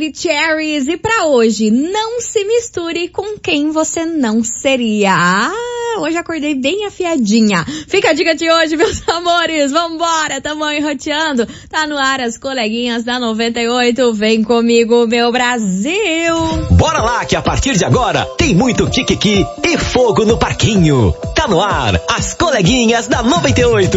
Maravicheries, e pra hoje, não se misture com quem você não seria. Hoje acordei bem afiadinha. Fica a dica de hoje, meus amores. Vambora, tamo enroteando. Tá no ar as coleguinhas da 98. Vem comigo, meu Brasil. Bora lá, que a partir de agora tem muito kikiki e fogo no parquinho. Tá no ar as coleguinhas da 98.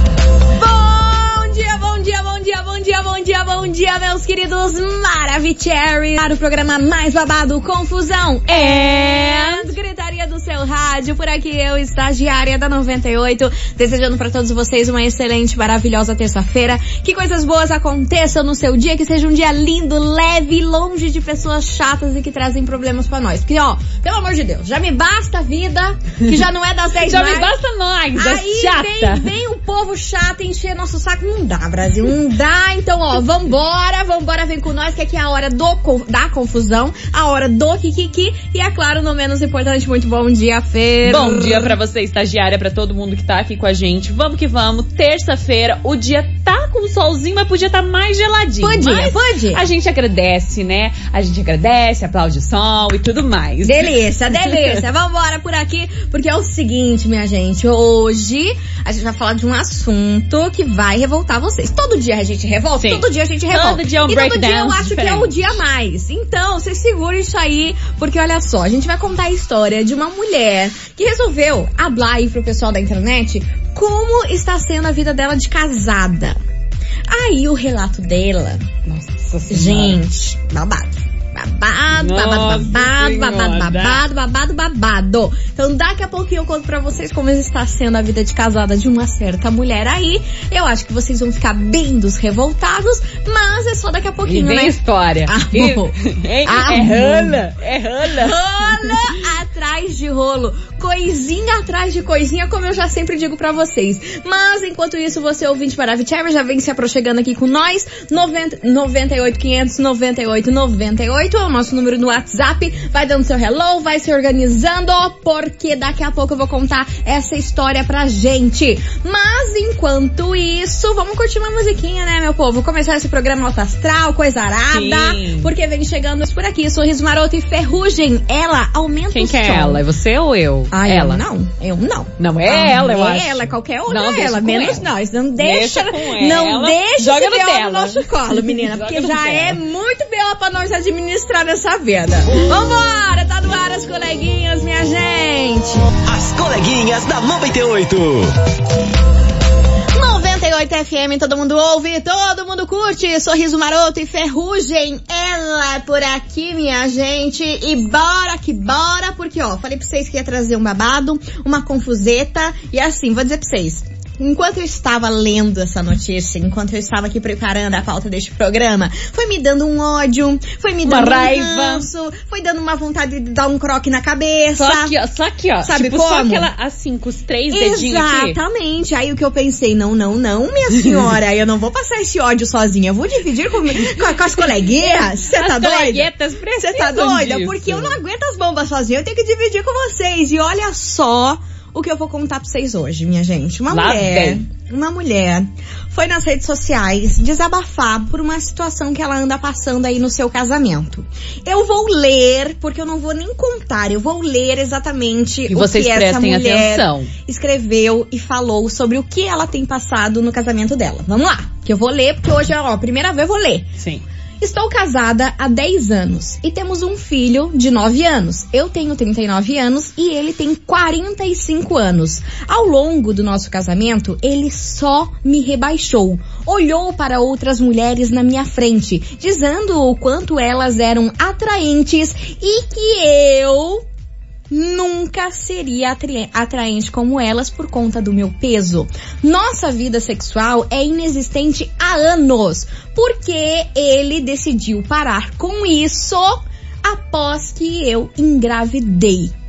Bom dia, meus queridos Maravicheries. Para o programa mais babado, confusão e gritaria do seu rádio. Por aqui eu, estagiária da 98, desejando para todos vocês uma excelente, maravilhosa terça-feira. Que coisas boas aconteçam no seu dia, que seja um dia lindo, leve, longe de pessoas chatas e que trazem problemas pra nós. Porque, ó, pelo amor de Deus, já me basta a vida, que já não é das 10 já mais. Já me basta nós, aí chata. Vem o povo chato encher nosso saco. Não dá, Brasil, não dá. Então, ó, vambora, vem com nós, que aqui é a hora da confusão, a hora do kikiki e, é claro, não menos importante, muito bom dia, Fer. Bom dia pra você, estagiária, pra todo mundo que tá aqui com a gente. Vamos que vamos, terça-feira, o dia tá com solzinho, mas podia tá mais geladinho. Pode. A gente agradece, né? A gente agradece, aplaude o som e tudo mais. Delícia. Vambora por aqui, porque é o seguinte, minha gente, hoje a gente vai falar de um assunto que vai revoltar vocês. Todo dia a gente revolta? Sim. Todo dia a gente revolta. Todo dia é um breakdown. E todo dia eu acho que é o dia a mais. Então, vocês seguram isso aí, porque olha só, a gente vai contar a história de uma mulher que resolveu hablar aí pro pessoal da internet como está sendo a vida dela de casada. Aí o relato dela, nossa senhora, gente, babado. Babado. Então daqui a pouquinho eu conto pra vocês como está sendo a vida de casada de uma certa mulher aí. Eu acho que vocês vão ficar bem dos revoltados, mas é só daqui a pouquinho, né? História. É rola atrás de rolo. Coisinha atrás de coisinha, como eu já sempre digo pra vocês. Mas enquanto isso, você ouvinte Maravicheries já vem se aproximando aqui com nós. 98 500 98 98 é o nosso número no WhatsApp. Vai dando seu hello, vai se organizando, porque daqui a pouco eu vou contar essa história pra gente. Mas enquanto isso, vamos curtir uma musiquinha, né, meu povo? Começar esse programa alto astral, coisa arada. Sim. Porque vem chegando por aqui, Sorriso Maroto e Ferrugem. Ela aumenta Quem o som. Quem que é ela? É você ou eu? Ela. Eu não. Não é ela, eu acho. Ela, qualquer outra não, ela, menos ela. Nós. Não deixa Joga no no nosso colo, menina, porque já é muito B.O. pra nós administrar nessa vida. Vambora, tá no ar as coleguinhas, minha gente. As coleguinhas da 98. 98 FM, todo mundo ouve, todo mundo curte. Sorriso Maroto e Ferrugem, ela por aqui, minha gente. E bora que bora, porque ó, falei pra vocês que ia trazer um babado, uma confuseta. E assim, vou dizer pra vocês, enquanto eu estava lendo essa notícia, enquanto eu estava aqui preparando a pauta deste programa, foi me dando um ódio, foi me dando uma raiva, ranço, foi dando uma vontade de dar um croque na cabeça. Só aqui, ó. Sabe tipo, como? Só aquela, assim, com os 3 dedinhos aqui. Exatamente. Aí o que eu pensei, não, minha senhora, eu não vou passar esse ódio sozinha, eu vou dividir com as coleguinhas. Você tá doida? Você tá doida? Disso. Porque eu não aguento as bombas sozinha, eu tenho que dividir com vocês. E olha só o que eu vou contar pra vocês hoje, minha gente. Uma mulher foi nas redes sociais desabafar por uma situação que ela anda passando aí no seu casamento. Eu vou ler, porque eu não vou nem contar, eu vou ler exatamente e o que essa mulher atenção. Escreveu e falou sobre o que ela tem passado no casamento dela. Vamos lá, que eu vou ler, porque hoje, ó, primeira vez eu vou ler. Sim. Estou casada há 10 anos e temos um filho de 9 anos. Eu tenho 39 anos e ele tem 45 anos. Ao longo do nosso casamento, ele só me rebaixou. Olhou para outras mulheres na minha frente, dizendo o quanto elas eram atraentes e que eu nunca seria atraente como elas por conta do meu peso. Nossa vida sexual é inexistente há anos, porque ele decidiu parar com isso após que eu engravidei.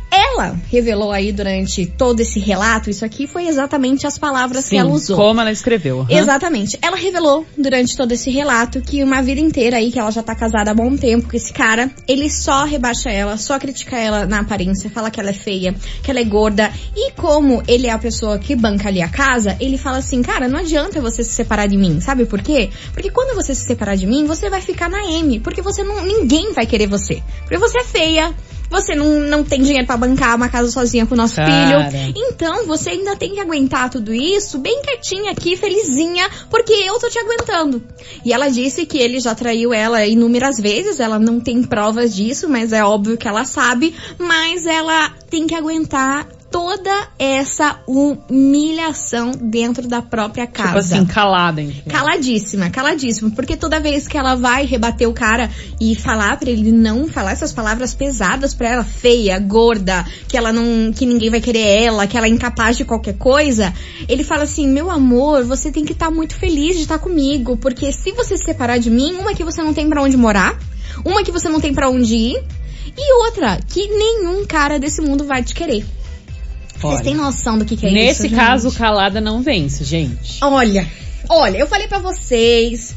Ela revelou aí durante todo esse relato, isso aqui foi exatamente as palavras que ela usou. Como ela escreveu. Uhum. Exatamente. Ela revelou durante todo esse relato que uma vida inteira aí, que ela já tá casada há bom tempo com esse cara, ele só rebaixa ela, só critica ela na aparência, fala que ela é feia, que ela é gorda. E como ele é a pessoa que banca ali a casa, ele fala assim, cara, não adianta você se separar de mim. Sabe por quê? Porque quando você se separar de mim, você vai ficar na M. Porque ninguém vai querer você. Porque você é feia. Você não tem dinheiro pra bancar uma casa sozinha com o nosso filho. Então, você ainda tem que aguentar tudo isso bem quietinha aqui, felizinha, porque eu tô te aguentando. E ela disse que ele já traiu ela inúmeras vezes, ela não tem provas disso, mas é óbvio que ela sabe. Mas ela tem que aguentar toda essa humilhação dentro da própria casa. Tipo assim, calada, enfim. Caladíssima, porque toda vez que ela vai rebater o cara e falar pra ele não falar essas palavras pesadas pra ela, feia, gorda, que ninguém vai querer ela, que ela é incapaz de qualquer coisa, ele fala assim, meu amor, você tem que estar muito feliz de estar comigo, porque se você se separar de mim, uma que você não tem pra onde morar, uma que você não tem pra onde ir, e outra, que nenhum cara desse mundo vai te querer. Vocês têm noção do que é isso, Nesse gente? caso, calada não vence, gente. Olha, eu falei pra vocês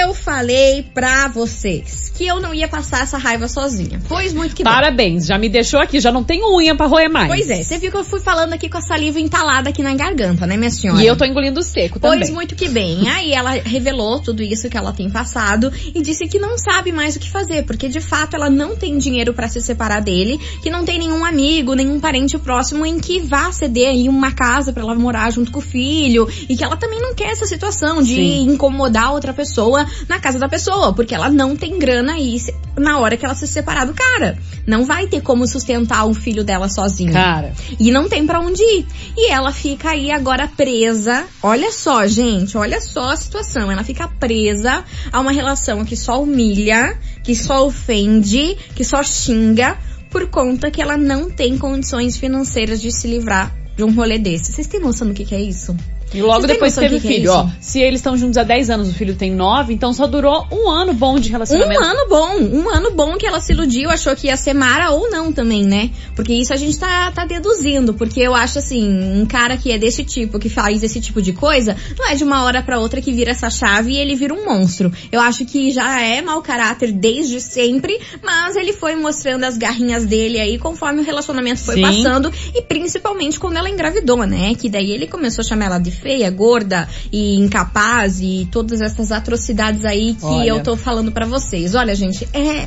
que eu não ia passar essa raiva sozinha. Pois muito que bem. Parabéns, já me deixou aqui, já não tenho unha pra roer mais. Pois é, você viu que eu fui falando aqui com a saliva entalada aqui na garganta, né, minha senhora? E eu tô engolindo seco também. Pois muito que bem. Aí ela revelou tudo isso que ela tem passado e disse que não sabe mais o que fazer, porque de fato ela não tem dinheiro pra se separar dele, que não tem nenhum amigo, nenhum parente próximo em que vá ceder aí uma casa pra ela morar junto com o filho, e que ela também não quer essa situação de incomodar outra pessoa na casa da pessoa, porque ela não tem grana aí na hora que ela se separar do cara. Não vai ter como sustentar o filho dela sozinha. Cara. E não tem pra onde ir. E ela fica aí agora presa. Olha só, gente, olha só a situação. Ela fica presa a uma relação que só humilha, que só ofende, que só xinga, por conta que ela não tem condições financeiras de se livrar de um rolê desse. Vocês têm noção do que é isso? E logo depois teve filho, ó. Se eles estão juntos há 10 anos, o filho tem 9, então só durou um ano bom de relacionamento. Um ano bom que ela se iludiu, achou que ia ser Mara ou não também, né? Porque isso a gente tá deduzindo, porque eu acho assim, um cara que é desse tipo, que faz esse tipo de coisa, não é de uma hora pra outra que vira essa chave e ele vira um monstro. Eu acho que já é mau caráter desde sempre, mas ele foi mostrando as garrinhas dele aí conforme o relacionamento foi passando, e principalmente quando ela engravidou, né? Que daí ele começou a chamar ela de feia, gorda e incapaz e todas essas atrocidades aí que eu tô falando pra vocês. Olha, gente,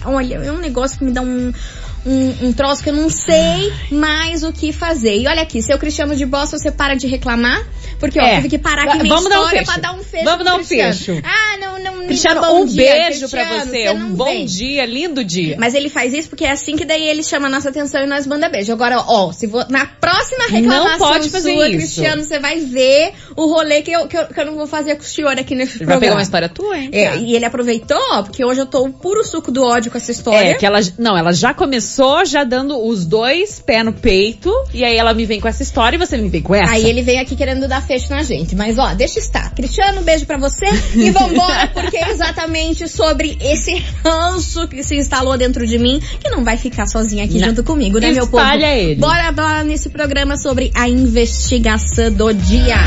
é um negócio que me dá um troço que eu não sei mais o que fazer. E olha aqui, seu Cristiano de Bosta, você para de reclamar, porque tive que parar aqui minha história pra dar um fecho. Vamos dar um fecho. Não Cristiano, um beijo pra Cristiano, você, um bom dia, lindo dia. Mas ele faz isso porque é assim que daí ele chama a nossa atenção e nós manda beijo. Agora, na próxima reclamação não pode fazer sua, isso. Cristiano, você vai ver o rolê que eu não vou fazer com o senhor aqui nesse programa. Vai pegar uma história tua, hein? E ele aproveitou, porque hoje eu tô o puro suco do ódio com essa história. Que ela já começou já dando os 2 pés no peito, e aí ela me vem com essa história e você me vem com essa. Aí ele vem aqui querendo dar fecho na gente, mas deixa estar. Cristiano, beijo pra você e vambora, porque é exatamente sobre esse ranço que se instalou dentro de mim, que não vai ficar sozinha aqui junto comigo, né, meu povo? Espalha ele. Bora nesse programa sobre a investigação do dia.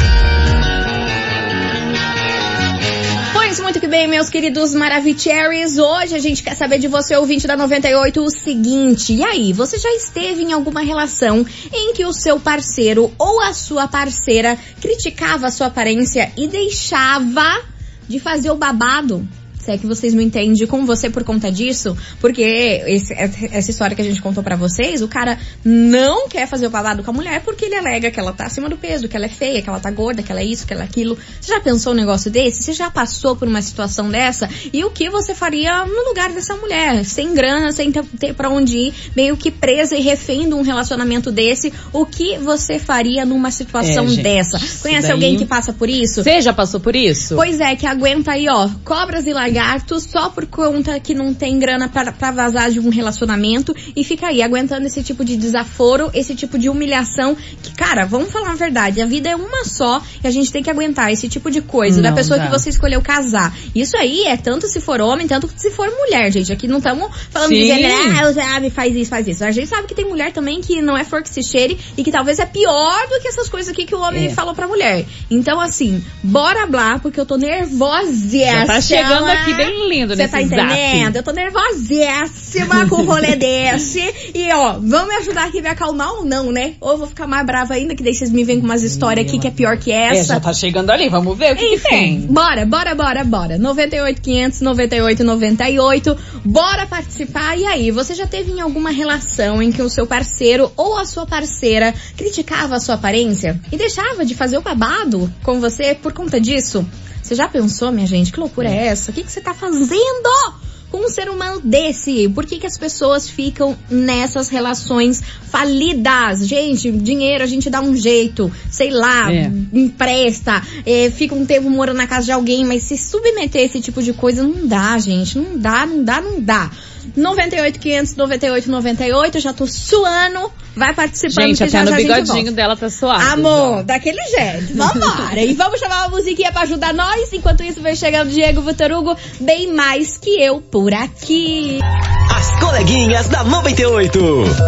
Muito que bem, meus queridos Maravicheries. Hoje a gente quer saber de você, ouvinte da 98, o seguinte. E aí, você já esteve em alguma relação em que o seu parceiro ou a sua parceira criticava a sua aparência e deixava de fazer o babado? Se é que vocês me entendem com você por conta disso, porque essa história que a gente contou pra vocês, o cara não quer fazer o babado com a mulher porque ele alega que ela tá acima do peso, que ela é feia, que ela tá gorda, que ela é isso, que ela é aquilo. Você já pensou um negócio desse? Você já passou por uma situação dessa? E o que você faria no lugar dessa mulher? Sem grana, sem ter pra onde ir, meio que presa e refém de um relacionamento desse, o que você faria numa situação dessa? Conhece alguém que passa por isso? Você já passou por isso? Pois é, que aguenta aí, cobras e lagartos lagarto só por conta que não tem grana pra vazar de um relacionamento e fica aí aguentando esse tipo de desaforo, esse tipo de humilhação que, cara, vamos falar a verdade, a vida é uma só e a gente tem que aguentar esse tipo de coisa da pessoa que você escolheu casar. Isso aí é tanto se for homem, tanto se for mulher, gente. Aqui não estamos falando de gênero, faz isso. A gente sabe que tem mulher também que não é flor que se cheire e que talvez é pior do que essas coisas aqui que o homem falou pra mulher. Então, assim, bora blá, porque eu tô nervosíssima. Já tá chegando aqui bem lindo nesse zap. Você tá entendendo? Eu tô nervosíssima com um rolê desse. E, ó, vão me ajudar aqui a me acalmar ou não, né? Ou eu vou ficar mais brava ainda, que daí vocês me vêm com umas histórias aqui que é pior que essa. Já tá chegando ali, vamos ver o que tem. Bora. 98.500, 98.98. Bora participar. E aí, você já teve em alguma relação em que o seu parceiro ou a sua parceira criticava a sua aparência e deixava de fazer o babado com você por conta disso? Você já pensou, minha gente? Que loucura é essa? O que você tá fazendo com um ser humano desse? Por que as pessoas ficam nessas relações falidas? Gente, dinheiro a gente dá um jeito, sei lá, empresta, fica um tempo morando na casa de alguém, mas se submeter a esse tipo de coisa não dá, gente, não dá. 98.500, 98.98, já tô suando, vai participando. Gente, que até no já bigodinho dela tá suado. Amor, já. Daquele jeito, vambora. E vamos chamar uma musiquinha pra ajudar nós. Enquanto isso, vem chegando o Diego Vitor Hugo, bem mais que eu por aqui. As coleguinhas da 98.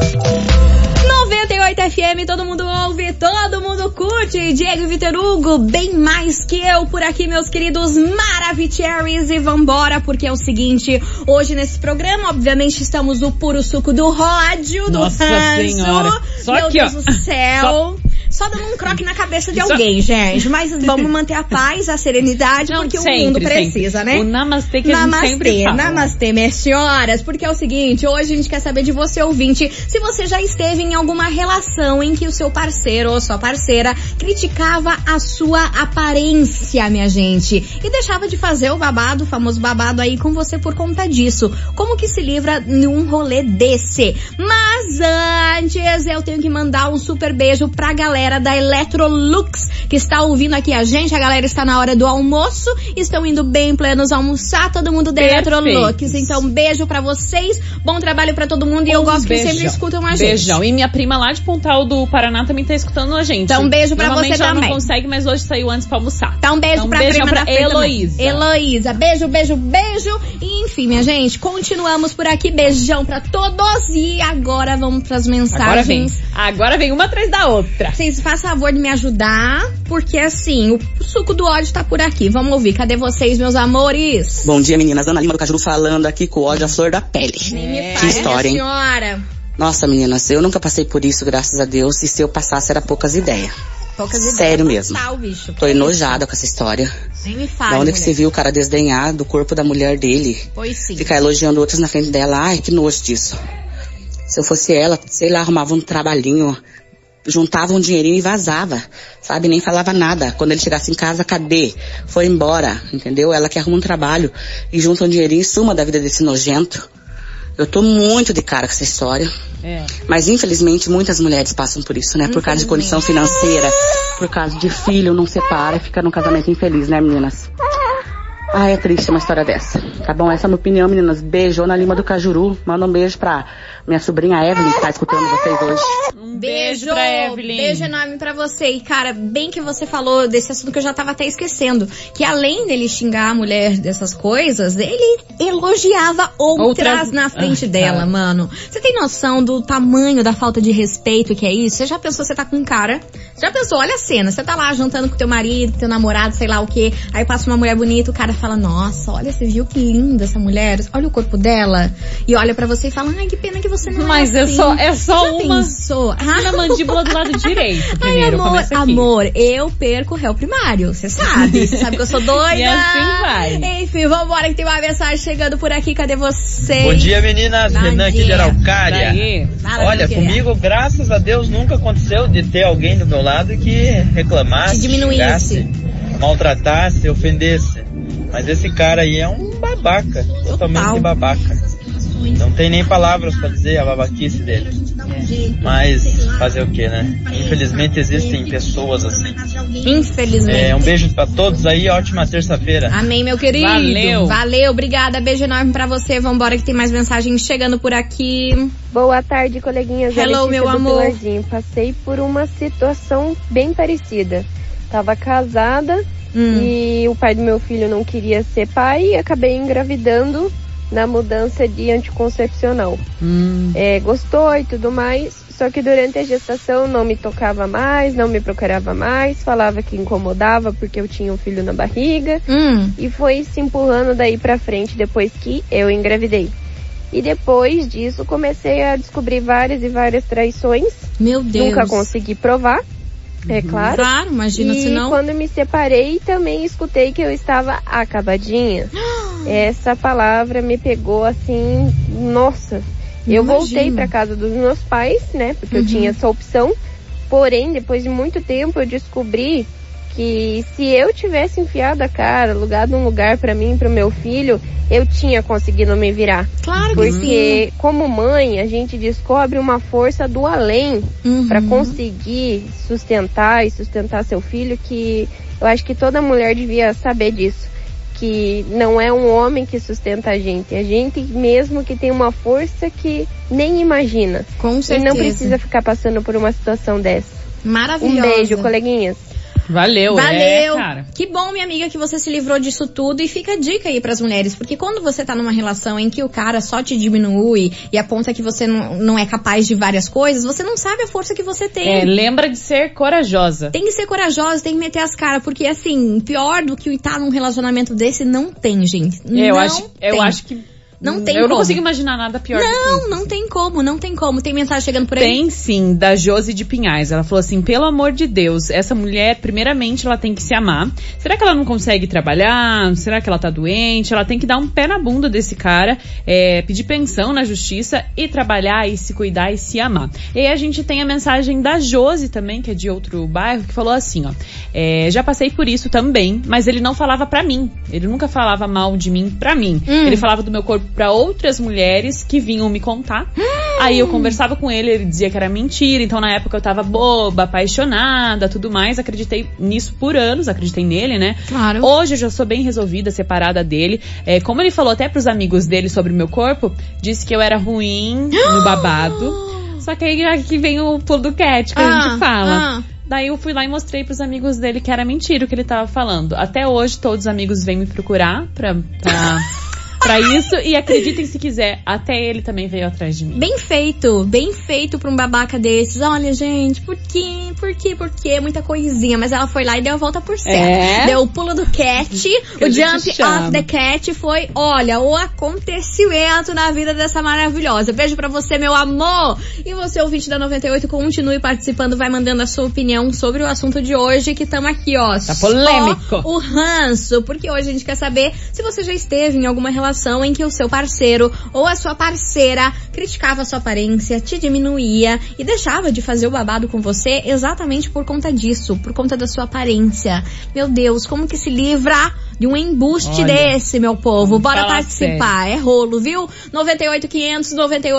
98 FM, todo mundo ouve, todo mundo curte. Diego Vitor Hugo, bem mais que eu por aqui, meus queridos Maravicheries. E vambora, porque é o seguinte, hoje nesse programa, obviamente, estamos no puro suco do ódio, do ranço. Senhora. Só meu aqui, Deus ó. do céu. Só dando um croque na cabeça de alguém, gente. Mas vamos manter a paz, a serenidade, porque sempre, o mundo precisa, sempre. né? O namastê que a gente sempre fala. Namastê, minhas senhoras. Porque é o seguinte, hoje a gente quer saber de você, ouvinte, se você já esteve em alguma relação em que o seu parceiro ou sua parceira criticava a sua aparência, minha gente, e deixava de fazer o babado, o famoso babado aí com você por conta disso. Como que se livra num rolê desse? Mas antes, eu tenho que mandar um super beijo pra galera da Electrolux, que está ouvindo aqui a gente. A galera está na hora do almoço, estão indo bem plenos almoçar, todo mundo da Electrolux. Então, beijo pra vocês, bom trabalho pra todo mundo e eu gosto que sempre escutam a gente. Beijão. E minha prima lá de Pontal do Paraná também tá escutando a gente. Então, beijo pra você também. Ela não consegue, mas hoje saiu antes pra almoçar. Então, beijo pra prima pra da Heloísa. Heloísa, beijo. E enfim, minha gente, continuamos por aqui. Beijão pra todos e agora vamos pras mensagens. Agora vem uma atrás da outra. Vocês façam favor de me ajudar, porque assim, o suco do ódio tá por aqui. Vamos ouvir. Cadê vocês, meus amores? Bom dia, meninas. Ana Lima do Cajuru falando aqui com o ódio à flor da pele. Que história, hein? Senhora. Nossa, meninas, eu nunca passei por isso, graças a Deus. E se eu passasse, era poucas ideias. Sério mesmo. Bicho. Tô enojada com essa história. Nem me fale, da onde que você viu o cara desdenhar do corpo da mulher dele? Pois sim. Ficar elogiando outros na frente dela. Ai, que nojo disso. Se eu fosse ela, sei lá, arrumava um trabalhinho, juntava um dinheirinho e vazava, sabe? Nem falava nada. Quando ele chegasse em casa, cadê? Foi embora, entendeu? Ela que arruma um trabalho e junta um dinheirinho e suma da vida desse nojento. Eu tô muito de cara com essa história. Mas infelizmente muitas mulheres passam por isso, né? Por causa de condição financeira, por causa de filho, não separa, fica num casamento infeliz, né, meninas? É triste uma história dessa. Tá bom? Essa é a minha opinião, meninas. Beijo, Ana Lima do Cajuru. Manda um beijo pra minha sobrinha Evelyn, que tá escutando vocês hoje. Um beijo pra Evelyn. Beijo enorme pra você. E, cara, bem que você falou desse assunto que eu já tava até esquecendo. Que além dele xingar a mulher dessas coisas, ele elogiava outras na frente dela, mano. Você tem noção do tamanho da falta de respeito que é isso? Você já pensou, você tá com um cara... Já pensou, olha a cena, você tá lá jantando com teu marido, com teu namorado, sei lá o quê, aí passa uma mulher bonita, o cara fala, nossa, olha, você viu que linda essa mulher, olha o corpo dela, e olha pra você e fala, ai, que pena que você não mas é assim. É só já uma... Pensou? Na mandíbula do lado direito, primeiro, amor, eu perco o réu primário, você sabe que eu sou doida. E assim vai. Enfim, vambora que tem uma mensagem chegando por aqui, cadê você? Bom dia, meninas, Renan aqui de Araucária. Olha, comigo, graças a Deus, nunca aconteceu de ter alguém do meu lado que reclamasse, xingasse, maltratasse, ofendesse. Mas esse cara aí é um babaca, totalmente babaca. Não tem nem palavras pra dizer a babaquice dele. Mas fazer o que, né? Infelizmente existem pessoas assim. Infelizmente. Um beijo pra todos aí, ótima terça-feira. Amém, meu querido. Valeu, obrigada, beijo enorme pra você. Vambora que tem mais mensagens chegando por aqui. Boa tarde, coleguinhas. Hello, meu amor. Passei por uma situação bem parecida. Tava casada e o pai do meu filho não queria ser pai e acabei engravidando na mudança de anticoncepcional. Gostou e tudo mais, só que durante a gestação não me tocava mais, não me procurava mais, falava que incomodava porque eu tinha um filho na barriga e foi se empurrando daí pra frente depois que eu engravidei. E depois disso comecei a descobrir várias e várias traições. Meu Deus. Nunca consegui provar, é claro. Claro, imagina se não. E quando me separei também escutei que eu estava acabadinha. Essa palavra me pegou assim, nossa. Eu voltei pra casa dos meus pais, né? Porque eu tinha essa opção. Porém, depois de muito tempo eu descobri que se eu tivesse enfiado a cara, alugado um lugar pra mim e pro meu filho, eu tinha conseguido me virar. Claro que sim. Porque como mãe, a gente descobre uma força do além pra conseguir sustentar e sustentar seu filho, que eu acho que toda mulher devia saber disso. Que não é um homem que sustenta a gente mesmo que tem uma força que nem imagina. Com certeza. E não precisa ficar passando por uma situação dessa. Maravilhosa. Um beijo, coleguinhas. Valeu, cara. Que bom, minha amiga, que você se livrou disso tudo. E fica a dica aí pras mulheres, porque quando você tá numa relação em que o cara só te diminui e aponta que você não é capaz de várias coisas, você não sabe a força que você tem. Lembra de ser corajosa. Tem que ser corajosa, tem que meter as caras, porque assim, pior do que estar num relacionamento desse não tem, gente. Eu acho que não tem eu como. não consigo imaginar nada pior do que isso. Não tem como. Tem mensagem chegando por aí? Tem sim, da Josi de Pinhais. Ela falou assim, pelo amor de Deus, essa mulher, primeiramente, ela tem que se amar. Será que ela não consegue trabalhar? Será que ela tá doente? Ela tem que dar um pé na bunda desse cara, pedir pensão na justiça e trabalhar e se cuidar e se amar. E aí a gente tem a mensagem da Josi também, que é de outro bairro, que falou assim, ó, já passei por isso também, mas ele não falava pra mim. Ele nunca falava mal de mim pra mim. Ele falava do meu corpo pra outras mulheres que vinham me contar. Aí eu conversava com ele dizia que era mentira. Então na época eu tava boba, apaixonada, tudo mais. Acreditei nisso por anos, acreditei nele, né? Claro. Hoje eu já sou bem resolvida, separada dele. Como ele falou até pros amigos dele sobre o meu corpo, disse que eu era ruim no babado. Só que aí aqui vem o pulo do cat que a gente fala. Daí eu fui lá e mostrei pros amigos dele que era mentira o que ele tava falando. Até hoje todos os amigos vêm me procurar pra isso, e acreditem se quiser, até ele também veio atrás de mim. Bem feito pra um babaca desses. Olha, gente, por quê? Muita coisinha, mas ela foi lá e deu a volta por cima. Deu o pulo do cat, o jump off the cat foi, olha, o acontecimento na vida dessa maravilhosa. Beijo pra você, meu amor! E você, ouvinte da 98, continue participando, vai mandando a sua opinião sobre o assunto de hoje, que estamos aqui, ó. Tá polêmico. O ranço, porque hoje a gente quer saber se você já esteve em alguma relação em que o seu parceiro ou a sua parceira criticava a sua aparência, te diminuía e deixava de fazer o babado com você exatamente por conta disso, por conta da sua aparência. Meu Deus, como que se livra de um embuste desse, meu povo? Bora participar, sério. É rolo, viu? 98.500,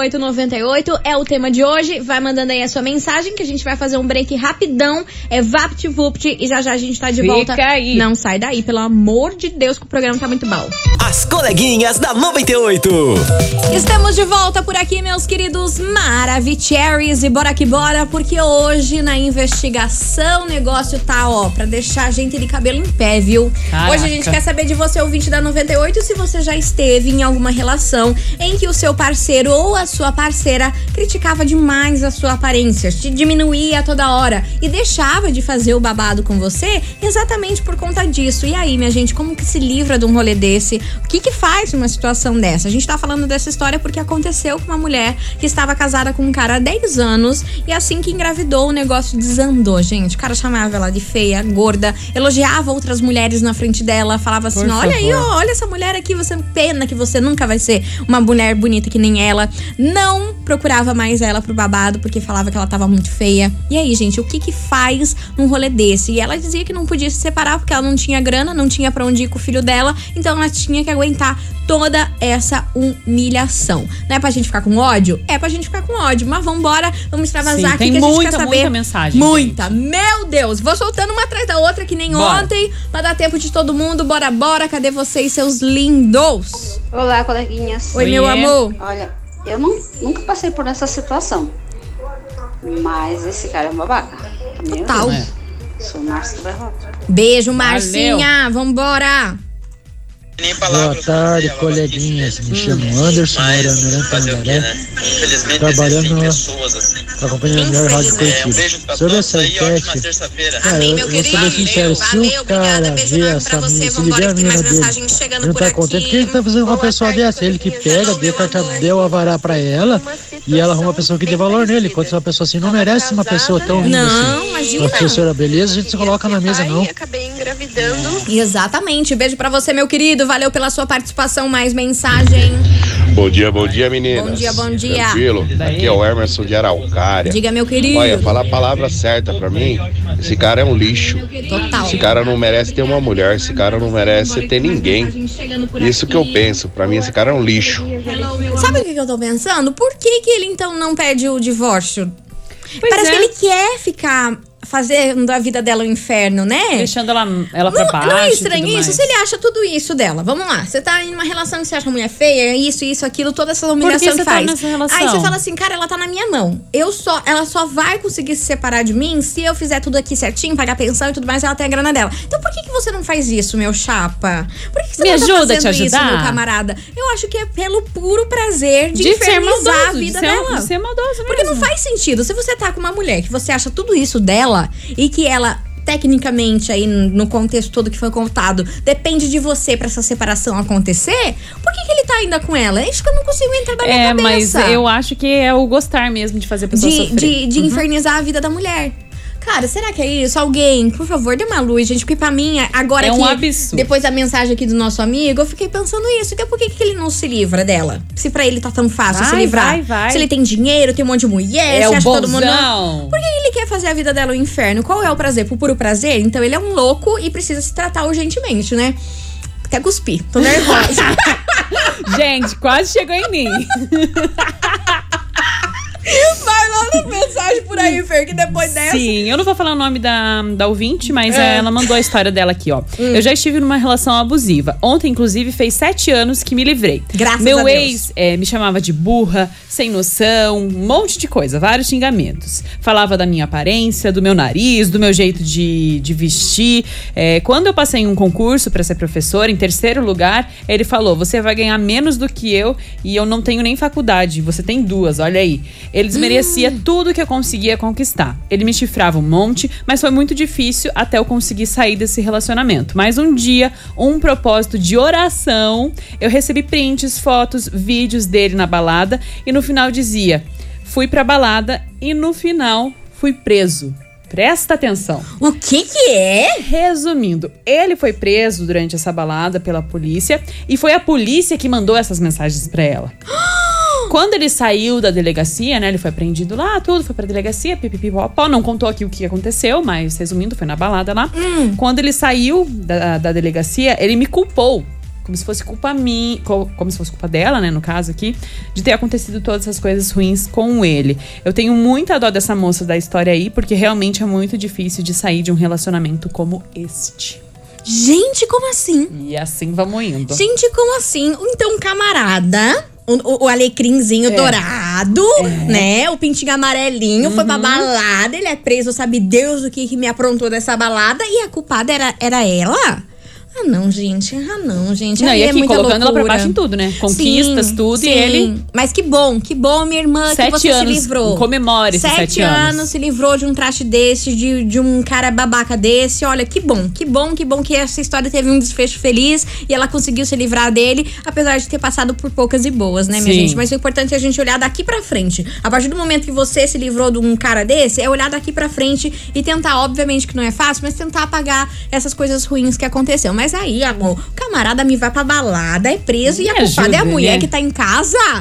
98.98 é o tema de hoje. Vai mandando aí a sua mensagem que a gente vai fazer um break rapidão. É VaptVupt e já a gente tá de volta. Fica aí. Não sai daí, pelo amor de Deus, que o programa tá muito bom. As coleguinhas da 98. Estamos de volta por aqui, meus queridos Maravicheries, e bora que bora, porque hoje na investigação o negócio tá, ó, pra deixar a gente de cabelo em pé, viu? Caraca. Hoje a gente quer saber de você, ouvinte da 98, se você já esteve em alguma relação em que o seu parceiro ou a sua parceira criticava demais a sua aparência, te diminuía a toda hora e deixava de fazer o babado com você exatamente por conta disso. E aí, minha gente, como que se livra de um rolê desse? O que faz numa situação dessa? A gente tá falando dessa história porque aconteceu com uma mulher que estava casada com um cara há 10 anos e assim que engravidou o negócio desandou, gente. O cara chamava ela de feia, gorda, elogiava outras mulheres na frente dela, falava assim, olha aí, ó, olha essa mulher aqui, você pena que você nunca vai ser uma mulher bonita que nem ela. Não procurava mais ela pro babado porque falava que ela tava muito feia. E aí, gente, o que faz num rolê desse? E ela dizia que não podia se separar porque ela não tinha grana, não tinha pra onde ir com o filho dela, então ela tinha que aguentar toda essa humilhação. Não é pra gente ficar com ódio? É pra gente ficar com ódio. Mas vambora, vamos extravasar aqui que a gente quer saber. Muita mensagem. Muita. Gente. Meu Deus. Vou soltando uma atrás da outra que nem ontem. Pra dar tempo de todo mundo. Bora. Cadê vocês, seus lindos? Olá, coleguinhas. Oi, meu amor. Olha, eu nunca passei por essa situação. Mas esse cara é um babaca. Total. Sou Márcia Berrota. Beijo, Marcinha. Vambora. Boa tarde, coleguinhas. Me chamo Anderson, moro no Tangaré, trabalhando acompanhando a melhor rádio Curitiba. Sobre essa enquete, eu vou ser bem sincero, se o cara vê essa menina, se ele vê a menina dele, ele não tá contente, o que ele tá fazendo com uma pessoa dessa? Ele que pega, deu a varar pra ela e ela arruma uma pessoa que dê valor nele, enquanto uma pessoa assim não merece uma pessoa tão linda assim. Não, imagina. Uma professora beleza, a gente se coloca na mesa, não. Acabei engravidando. Exatamente. Beijo pra você, meu querido. Valeu pela sua participação. Mais mensagem. Bom dia, meninas. Bom dia. Tranquilo? Aqui é o Emerson de Araucária. Diga, meu querido. Olha, falar a palavra certa pra mim, esse cara é um lixo. Total. Esse cara não merece ter uma mulher, esse cara não merece ter ninguém. Isso que eu penso, pra mim esse cara é um lixo. Sabe o que eu tô pensando? Por que ele então não pede o divórcio? Parece que ele quer ficar fazendo a vida dela um inferno, né? Deixando ela pra baixo. Não é estranho isso? Se ele acha tudo isso dela. Vamos lá. Você tá em uma relação que você acha a mulher feia, isso, aquilo, toda essa humilhação que faz. Tá nessa Aí você fala assim, cara, ela tá na minha mão. Ela só vai conseguir se separar de mim se eu fizer tudo aqui certinho, pagar pensão e tudo mais, ela tem a grana dela. Então por que você não faz isso, meu chapa? Por que você não tá fazendo isso, meu camarada? Eu acho que é pelo puro prazer de infernizar a vida dela. De ser maldoso mesmo. Porque não faz sentido. Se você tá com uma mulher que você acha tudo isso dela e que ela, tecnicamente, aí no contexto todo que foi contado, depende de você pra essa separação acontecer, por que ele tá ainda com ela? É isso que eu não consigo entrar na minha cabeça. Mas eu acho que é o gostar mesmo de fazer a pessoa sofrer. De infernizar a vida da mulher. Cara, será que é isso? Alguém, por favor, dê uma luz, gente. Porque pra mim, agora é um absurdo. Depois da mensagem aqui do nosso amigo, eu fiquei pensando isso. Então por que ele não se livra dela? Se pra ele tá tão fácil se livrar. Vai. Se ele tem dinheiro, tem um monte de mulher, se acha todo mundo. Por que ele quer fazer a vida dela um inferno? Qual é o prazer? Por puro prazer? Então ele é um louco e precisa se tratar urgentemente, né? Até cuspir. Tô nervosa. Gente, quase chegou em mim. Vai lá na mensagem por aí, Fer, que depois dessa... Sim, eu não vou falar o nome da ouvinte, mas ela mandou a história dela aqui, ó. Eu já estive numa relação abusiva. Ontem, inclusive, fez 7 anos que me livrei. Graças a Deus. Meu ex me chamava de burra, sem noção, um monte de coisa, vários xingamentos. Falava da minha aparência, do meu nariz, do meu jeito de vestir. Quando eu passei em um concurso pra ser professora, em 3º lugar, ele falou, você vai ganhar menos do que eu e eu não tenho nem faculdade, você tem 2, olha aí. Ele desmerecia tudo que eu conseguia conquistar. Ele me chifrava um monte, mas foi muito difícil até eu conseguir sair desse relacionamento. Mas um dia, um propósito de oração, eu recebi prints, fotos, vídeos dele na balada e no final dizia, fui pra balada e no final fui preso. Presta atenção. O que é? Resumindo, ele foi preso durante essa balada pela polícia e foi a polícia que mandou essas mensagens pra ela. Quando ele saiu da delegacia, né, ele foi apreendido lá, tudo, foi pra delegacia, pipipipopó, não contou aqui o que aconteceu, mas resumindo, foi na balada lá. Quando ele saiu da delegacia, ele me culpou, como se fosse culpa minha, como se fosse culpa dela, né, no caso aqui, de ter acontecido todas essas coisas ruins com ele. Eu tenho muita dó dessa moça da história aí, porque realmente é muito difícil de sair de um relacionamento como este. Gente, como assim? E assim vamos indo. Gente, como assim? Então, camarada... O alecrimzinho dourado, né? O pintinho amarelinho, foi pra balada. Ele é preso, sabe Deus o que me aprontou dessa balada. E a culpada era ela? Ah, não, gente. Não, e aqui colocando ela pra baixo em tudo, né? Conquistas, tudo. Sim. E ele... Mas que bom, minha irmã, que você se livrou. Comemore esses 7 anos. Se livrou de um traste desse, de um cara babaca desse. Olha, que bom que essa história teve um desfecho feliz e ela conseguiu se livrar dele, apesar de ter passado por poucas e boas, né, minha gente? Mas o importante é a gente olhar daqui pra frente. A partir do momento que você se livrou de um cara desse, é olhar daqui pra frente e tentar, obviamente que não é fácil, mas tentar apagar essas coisas ruins que aconteceu. Mas aí, amor, o camarada me vai pra balada, é preso e a culpada é a mulher que tá em casa.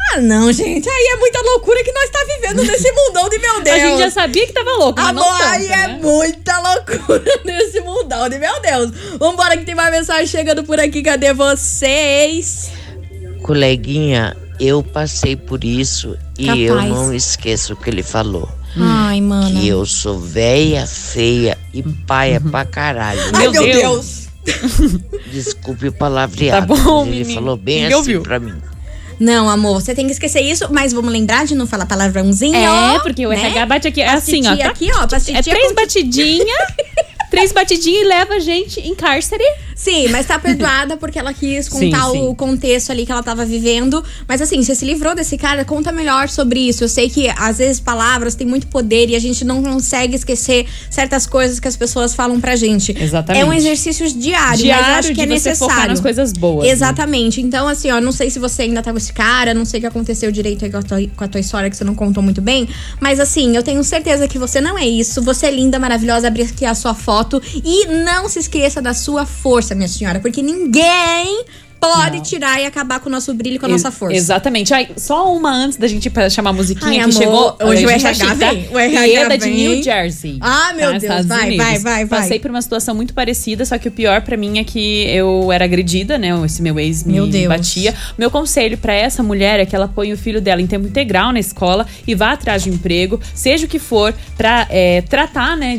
Ah, não, gente. Aí é muita loucura que nós tá vivendo nesse mundão de meu Deus. A gente já sabia que tava louco, mas não tanto, aí é muita loucura nesse mundão de meu Deus. Vambora que tem mais mensagem chegando por aqui. Cadê vocês? Coleguinha, eu passei por isso e eu não esqueço o que ele falou. Ai, mano. Que eu sou véia, feia e paia pra caralho. Ai, meu Deus. Desculpe o palavreado. Tá bom, ele menino. falou bem Ninguém assim ouviu. pra mim. Não, amor, você tem que esquecer isso, mas vamos lembrar de não falar palavrãozinho. Porque o RH bate aqui, é assim, ó. Tá aqui, ó, é 3 batidinhas. 3 batidinhas e leva a gente em cárcere. Sim, mas tá perdoada porque ela quis contar o contexto ali que ela tava vivendo. Mas assim, você se livrou desse cara, conta melhor sobre isso. Eu sei que às vezes palavras têm muito poder e a gente não consegue esquecer certas coisas que as pessoas falam pra gente. Exatamente. É um exercício diário, mas eu acho que é necessário. Focar nas coisas boas. Exatamente. Né? Então, assim, ó, não sei se você ainda tá com esse cara, não sei o que aconteceu direito aí com a tua história, que você não contou muito bem. Mas assim, eu tenho certeza que você não é isso. Você é linda, maravilhosa, abrir aqui a sua foto. E não se esqueça da sua força, minha senhora, porque ninguém pode tirar e acabar com o nosso brilho, com a nossa força. Exatamente. Ai, só uma antes da gente chamar a musiquinha. Ai, que amor, chegou. hoje o RH vem. O RH de New Jersey. Ah, meu Deus. Vai. Passei por uma situação muito parecida, só que o pior pra mim é que eu era agredida, né? Esse meu ex me batia. Meu conselho pra essa mulher é que ela põe o filho dela em tempo integral na escola e vá atrás de um emprego, seja o que for, pra tratar, né?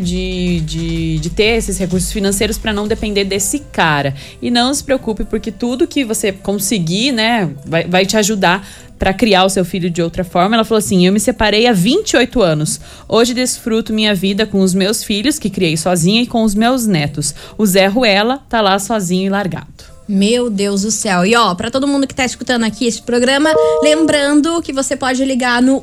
De ter esses recursos financeiros pra não depender desse cara. E não se preocupe, porque tudo que você conseguir, né, vai te ajudar para criar o seu filho de outra forma. Ela falou assim: eu me separei há 28 anos. Hoje desfruto minha vida com os meus filhos, que criei sozinha, e com os meus netos. O Zé Ruela tá lá sozinho e largado. Meu Deus do céu. E ó, pra todo mundo que tá escutando aqui esse programa, lembrando que você pode ligar no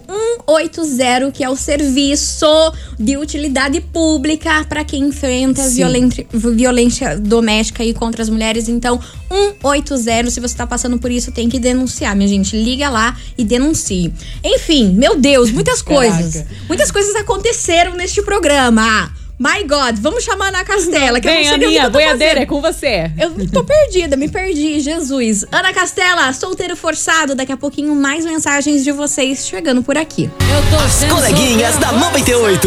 180, que é o serviço de utilidade pública pra quem enfrenta violência doméstica aí contra as mulheres. Então, 180, se você tá passando por isso, tem que denunciar, minha gente. Liga lá e denuncie. Enfim, meu Deus, muitas coisas. Muitas coisas aconteceram neste programa. My God, vamos chamar a Ana Castela. Que Vem, eu não sei Aninha, o que eu tô boiadeira, fazendo. é com você. Eu tô perdida, me perdi, Jesus. Ana Castela, solteiro forçado. Daqui a pouquinho mais mensagens de vocês chegando por aqui. As coleguinhas da 98.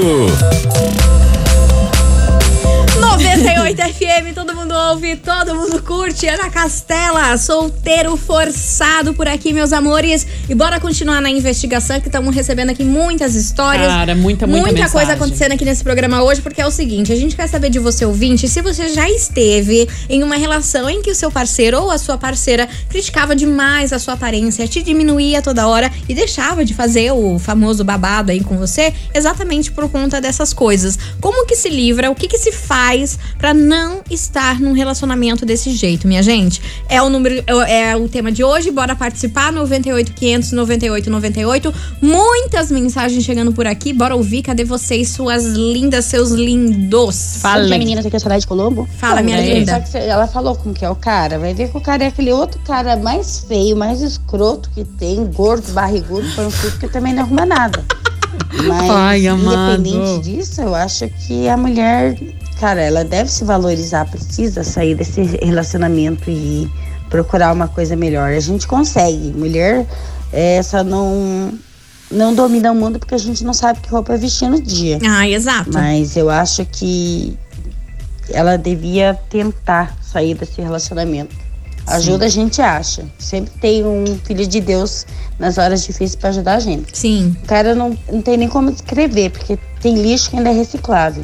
98 FM, todo mundo ouve, todo mundo curte. Ana Castela, solteiro forçado por aqui, meus amores. E bora continuar na investigação, que estamos recebendo aqui muitas histórias. Cara, muita coisa acontecendo aqui nesse programa hoje, porque é o seguinte: a gente quer saber de você, ouvinte, se você já esteve em uma relação em que o seu parceiro ou a sua parceira criticava demais a sua aparência, te diminuía toda hora e deixava de fazer o famoso babado aí com você, exatamente por conta dessas coisas. Como que se livra? O que se faz pra não estar num relacionamento desse jeito, minha gente? É o tema de hoje. Bora participar. 98.500 9898. Muitas mensagens chegando por aqui. Bora ouvir. Cadê vocês, suas lindas, seus lindos? Fala, menina, aqui é a Soraya de Colombo. Fala, minha linda. Ela falou como que é o cara. Vai ver que o cara é aquele outro cara mais feio, mais escroto que tem, gordo, barrigudo, pançudo, que também não arruma nada. Mas, ai, independente disso, eu acho que a mulher, cara, ela deve se valorizar, precisa sair desse relacionamento e procurar uma coisa melhor. A gente consegue. Mulher, só não domina o mundo porque a gente não sabe que roupa vestir no dia. Ah, exato. Mas eu acho que ela devia tentar sair desse relacionamento. Ajuda, a gente acha. Sempre tem um filho de Deus nas horas difíceis pra ajudar a gente. Sim. O cara não tem nem como descrever, porque tem lixo que ainda é reciclável.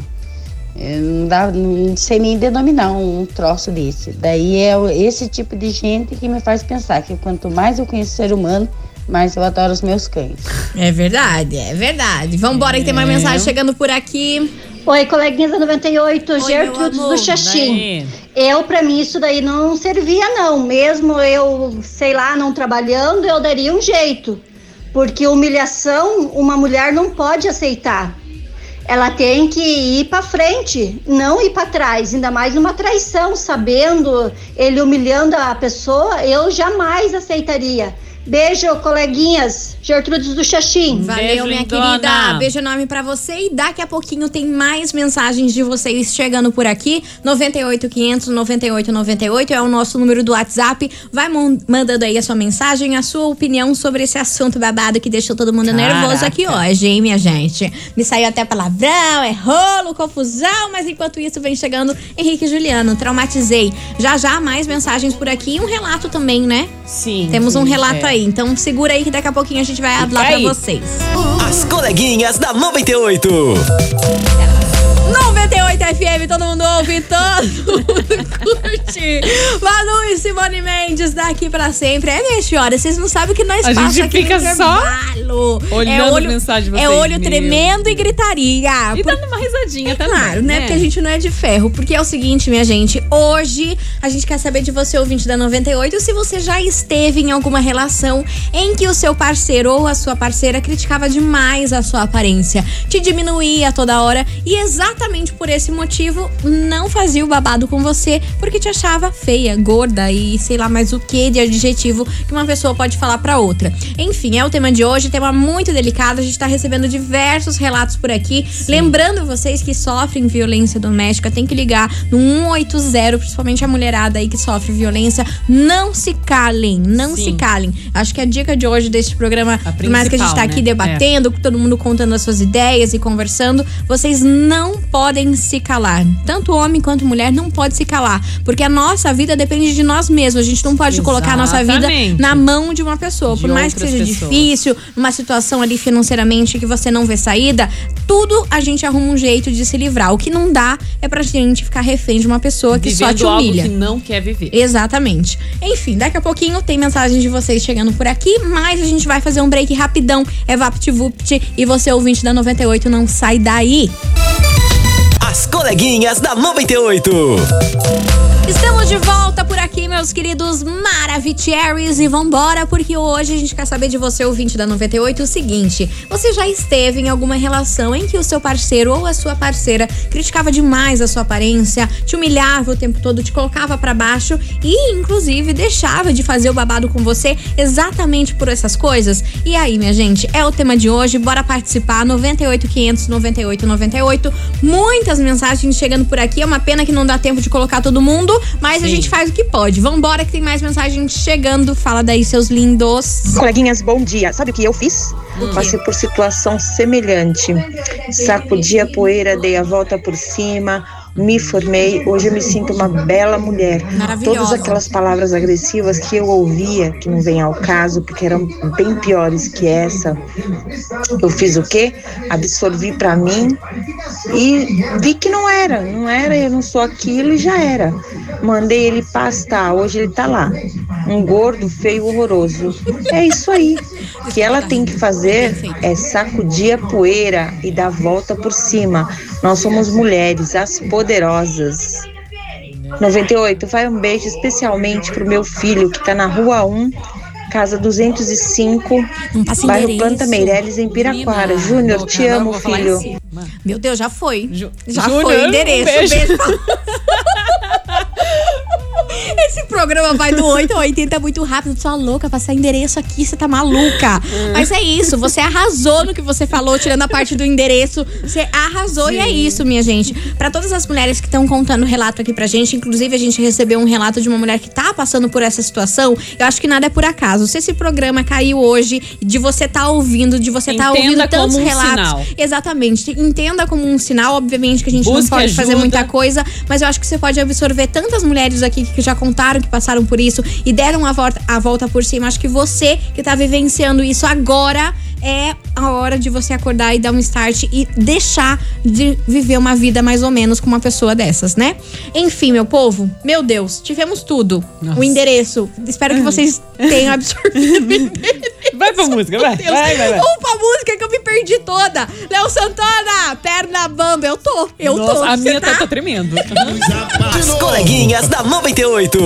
Não sei nem denominar um troço desse. Daí é esse tipo de gente que me faz pensar que quanto mais eu conheço o ser humano, mais eu adoro os meus cães. É verdade, é verdade. Vambora, que tem mais mensagem chegando por aqui. Oi, coleguinhas da 98, Oi, Gertrudes do Xaxim. Pra mim, isso daí não servia, não. Mesmo eu, sei lá, não trabalhando, eu daria um jeito. Porque humilhação, uma mulher não pode aceitar. Ela tem que ir pra frente, não ir pra trás. Ainda mais uma traição, sabendo ele humilhando a pessoa, eu jamais aceitaria. Beijo, coleguinhas. Gertrudes do Xaxim. Valeu, minha querida. Beijo enorme pra você. E daqui a pouquinho tem mais mensagens de vocês chegando por aqui. 98.500-9898 é o nosso número do WhatsApp. Vai mandando aí a sua mensagem, a sua opinião sobre esse assunto babado que deixou todo mundo nervoso aqui hoje, hein, minha gente? Me saiu até palavrão, é rolo, confusão, mas enquanto isso vem chegando Henrique e Juliano, traumatizei. Já mais mensagens por aqui e um relato também, né? Sim. Temos um relato aí, então segura aí que daqui a pouquinho a gente vai falar pra vocês. As coleguinhas da 98. 98 FM, todo mundo ouve, todo mundo curte. Manu e Simone Mendes daqui pra sempre. É, minha senhora, vocês não sabem o que nós passamos aqui fica no só olhando a mensagem de vocês. É olho tremendo e gritaria. E dando uma risadinha também. Claro, né? Porque a gente não é de ferro. Porque é o seguinte, minha gente, hoje a gente quer saber de você, ouvinte da 98, se você já esteve em alguma relação em que o seu parceiro ou a sua parceira criticava demais a sua aparência, te diminuía toda hora e exatamente por esse motivo não fazia o babado com você porque te achava feia, gorda e sei lá mais o que de adjetivo que uma pessoa pode falar pra outra. Enfim, é o tema de hoje, tema muito delicado, a gente tá recebendo diversos relatos por aqui. Sim. Lembrando vocês que sofrem violência doméstica, tem que ligar no 180, principalmente a mulherada aí que sofre violência, não se calem, não se calem. Acho que a dica de hoje desse programa, por mais que a gente tá aqui debatendo, todo mundo contando as suas ideias e conversando, vocês não podem se calar. Tanto homem quanto mulher não pode se calar, porque a nossa vida depende de nós mesmos. A gente não pode colocar a nossa vida na mão de uma pessoa. Por mais que seja difícil, numa situação ali financeiramente que você não vê saída, tudo a gente arruma um jeito de se livrar. O que não dá é pra gente ficar refém de uma pessoa que só te humilha. Algo que não quer viver. Exatamente. Enfim, daqui a pouquinho tem mensagem de vocês chegando por aqui, mas a gente vai fazer um break rapidão. É VaptVupt e você, ouvinte da 98, não sai daí. As coleguinhas da 98. Estamos de volta por aqui, meus queridos Maravicheries, e vambora, porque hoje a gente quer saber de você, ouvinte da 98, o seguinte: você já esteve em alguma relação em que o seu parceiro ou a sua parceira criticava demais a sua aparência, te humilhava o tempo todo, te colocava pra baixo e, inclusive, deixava de fazer o babado com você exatamente por essas coisas? E aí, minha gente, é o tema de hoje, bora participar, 98.500-9898, muitas mensagens chegando por aqui, é uma pena que não dá tempo de colocar todo mundo, mas a gente faz o que pode. Vambora que tem mais mensagens chegando. Fala daí, seus lindos. Coleguinhas, bom dia. Sabe o que eu fiz? Passei por situação semelhante. Sacudi a poeira, dei a volta por cima, me formei. Hoje eu me sinto uma bela mulher. Todas aquelas palavras agressivas que eu ouvia, que não vem ao caso, porque eram bem piores que essa, eu fiz o quê? Absorvi pra mim e vi que não era, eu não sou aquilo e já era. Mandei ele pastar, hoje ele tá lá, um gordo, feio, horroroso. É isso aí. O que ela tem que fazer é sacudir a poeira e dar a volta por cima. Nós somos mulheres, as poderosas. 98, vai um beijo especialmente pro meu filho que tá na Rua 1, casa 205, bairro Planta Meireles, em Piraquara. Júnior, te amo, filho. Meu Deus, já foi. Já foi o endereço. Beijo. Esse programa vai do 8 ao 80 muito rápido. Sua louca, passar endereço aqui, você tá maluca. Mas é isso, você arrasou no que você falou, tirando a parte do endereço. Você arrasou. Sim. E é isso, minha gente. Pra todas as mulheres que estão contando relato aqui pra gente, inclusive a gente recebeu um relato de uma mulher que tá passando por essa situação. Eu acho que nada é por acaso. Se esse programa caiu hoje, de você tá ouvindo, de você tá ouvindo tantos relatos. Sinal. Exatamente. Entenda como um sinal. Obviamente que a gente não pode fazer muita coisa, mas eu acho que você pode absorver tantas mulheres aqui que já contaram que passaram por isso e deram a volta por cima. Acho que você que tá vivenciando isso agora, é a hora de você acordar e dar um start e deixar de viver uma vida mais ou menos com uma pessoa dessas, né? Enfim, meu povo, meu Deus, tivemos tudo. Nossa. O endereço. Espero que vocês tenham absorvido o endereço. Vai pra música, vai. Vamos pra música que eu me perdi toda. Léo Santana, perna bamba. Eu tô. A minha tá tremendo. As coleguinhas da 98.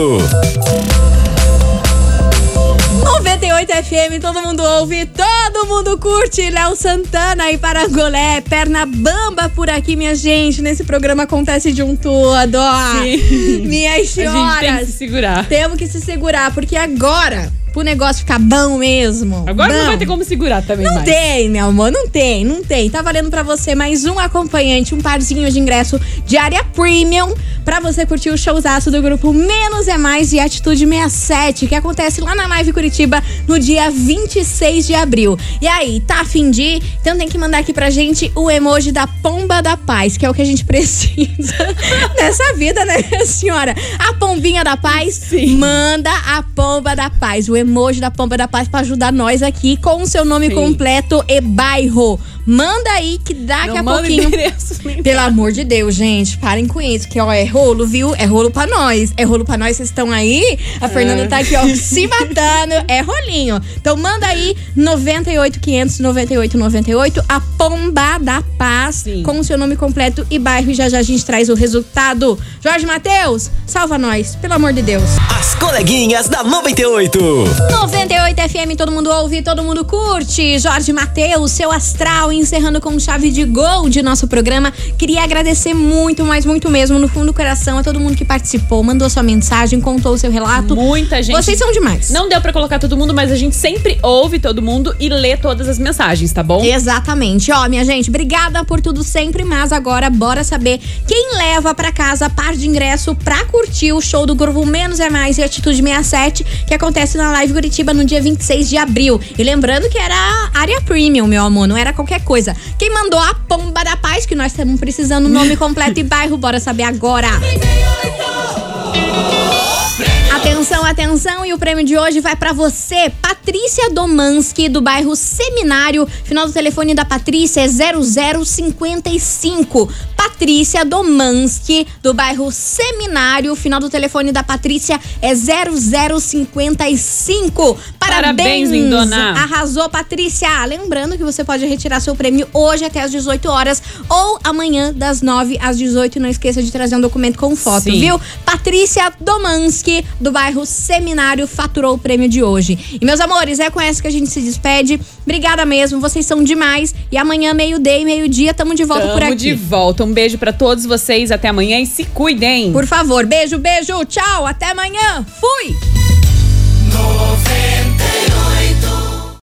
98 FM, todo mundo ouve, todo mundo curte. Léo Santana e Parangolé, perna bamba por aqui, minha gente. Nesse programa acontece de um todo, ó. Sim. Minhas senhoras. A gente tem que se segurar. Temos que se segurar, porque agora pro negócio ficar bom mesmo. Agora não vai ter como segurar também não mais. Tem, meu amor, não tem. Tá valendo pra você mais um acompanhante, um parzinho de ingresso de área premium pra você curtir o showzaço do grupo Menos é Mais e Atitude 67, que acontece lá na Live Curitiba no dia 26 de abril. E aí, tá a fim de ir? Então tem que mandar aqui pra gente o emoji da pomba da paz, que é o que a gente precisa nessa vida, né, senhora? A pombinha da paz, sim. Manda a pomba da paz, o emoji da pomba da paz pra ajudar nós aqui com o seu nome completo e bairro. Manda aí que daqui a pouquinho. Pelo amor de Deus, gente, parem com isso, que ó, é rolo, viu? É rolo pra nós. É rolo pra nós, vocês estão aí? A Fernanda tá aqui, ó, se matando. É rolinho. Então manda aí 98.500-9898, a pomba da paz, sim, com o seu nome completo e bairro, e já a gente traz o resultado. Jorge Mateus, salva nós, pelo amor de Deus. As coleguinhas da 98. 98 FM, todo mundo ouve, todo mundo curte. Jorge Mateus, seu astral, encerrando com chave de gol de nosso programa. Queria agradecer muito, mas muito mesmo, no fundo do coração, a todo mundo que participou, mandou sua mensagem, contou o seu relato. Muita gente. Vocês são demais. Não deu pra colocar todo mundo, mas a gente sempre ouve todo mundo e lê todas as mensagens, tá bom? Exatamente. Ó, minha gente, obrigada por tudo sempre, mas agora bora saber quem leva pra casa par de ingresso pra curtir o show do grupo Menos é Mais e Atitude 67, que acontece na Live Curitiba no dia 26 de abril. E lembrando que era a área premium, meu amor, não era qualquer coisa. Quem mandou a pomba da paz, que nós estamos precisando, nome completo e bairro, bora saber agora. Atenção, atenção, e o prêmio de hoje vai pra você, Patrícia Domanski, do bairro Seminário. Final do telefone da Patrícia é 0055. Patrícia Domanski, do bairro Seminário. Final do telefone da Patrícia é 0055. Parabéns, lindona. Arrasou, Patrícia. Lembrando que você pode retirar seu prêmio hoje até às 18 horas ou amanhã das 9 às 18. Não esqueça de trazer um documento com foto, sim, viu? Patrícia Domanski, do bairro Seminário, faturou o prêmio de hoje. E meus amores, é com essa que a gente se despede. Obrigada mesmo, vocês são demais. E amanhã, meio-dia e meio-dia, tamo de volta por aqui. Tamo de volta. Um beijo pra todos vocês. Até amanhã e se cuidem. Por favor, beijo, beijo. Tchau, até amanhã. Fui!